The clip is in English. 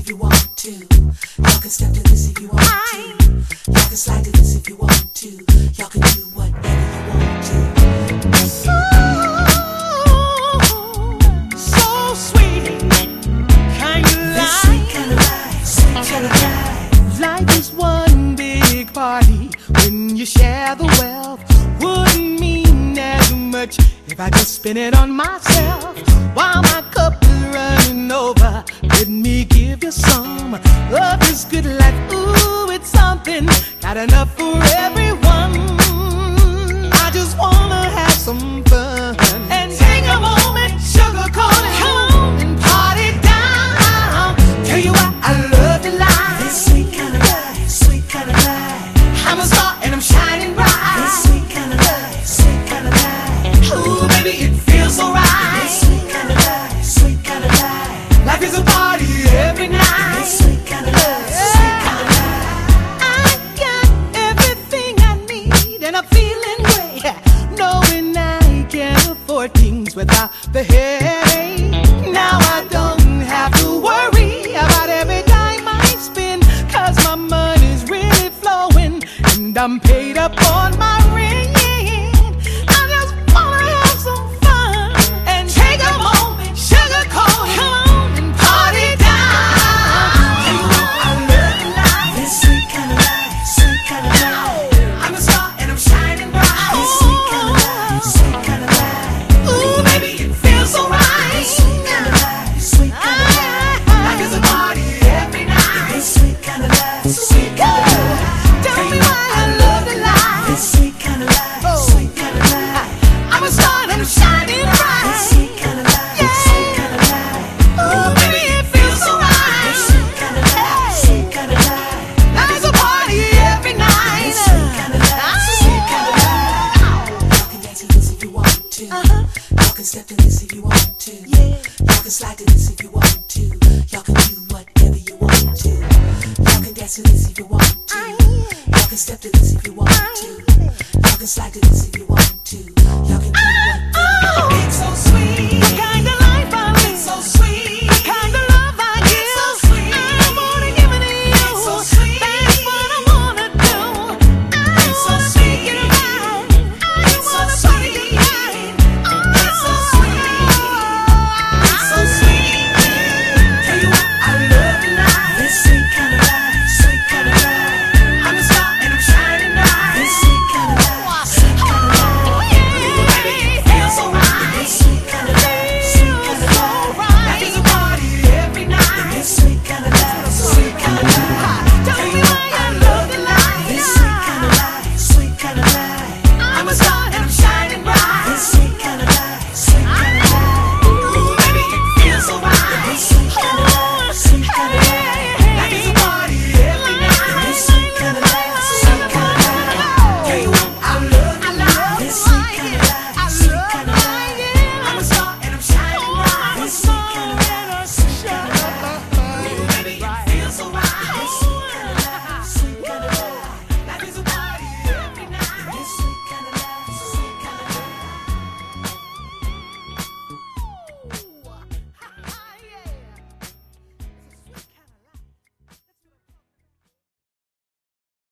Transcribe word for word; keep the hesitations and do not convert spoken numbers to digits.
if you want to. Y'all can step to this if you want to. Y'all can slide to this if you want to. Y'all can do whatever you want to. Ooh, so sweet, kind of life. Sweet kind of life, sweet kind of life. Life is one big party when you share the wealth. Wouldn't mean as much if I just spend it on myself. While my cup is running over, let me give you some. Love is good like, ooh, it's something. Got enough for everyone. I just wanna have some fun and take a moment, sugarcoat it, come and party down. Tell you what, I love the life. This sweet kind of life, sweet kind of life. I'm a star and I'm shining bright. This sweet kind of life, sweet kind of life. Ooh, baby, it feels so right. This sweet kind of life, sweet kind of life. Life is a party every night. This sweet kind of life, sweet kind of life. I got everything I need and I'm feeling great, knowing I can afford things without the headache. Now I don't have to worry about every dime I spend, cause my money's really flowing and I'm paid up on my rent. I just wanna have some fun and take a moment, sugarcoat, come and party down. You know I love life. This sweet kind of life, sweet kind of life. I'm a star and I'm shining bright. This sweet kind of life, sweet kind of life. Ooh, baby, it feels so right. This sweet kind of life, sweet kind of life. Life is a party every night. This sweet kind of life, sweet kind of life. Tell me why I love the life. This sweet kind of life, sweet kind of life. I'm a star and I'm shining This bright. sweet kind of life, sweet kind of life. Ooh, baby, it feels so This right. sweet kind of life, sweet kind of life. Life is a party every night. This sweet kind of life, sweet kind of life. Y'all can dance to this if you want to. Y'all can step to this if you want to. Y'all can slide to this if you want to. Y'all can do whatever you want to. Y'all can dance to this if you want to. Y'all can step to this if you want to. Y'all can slide to this if you want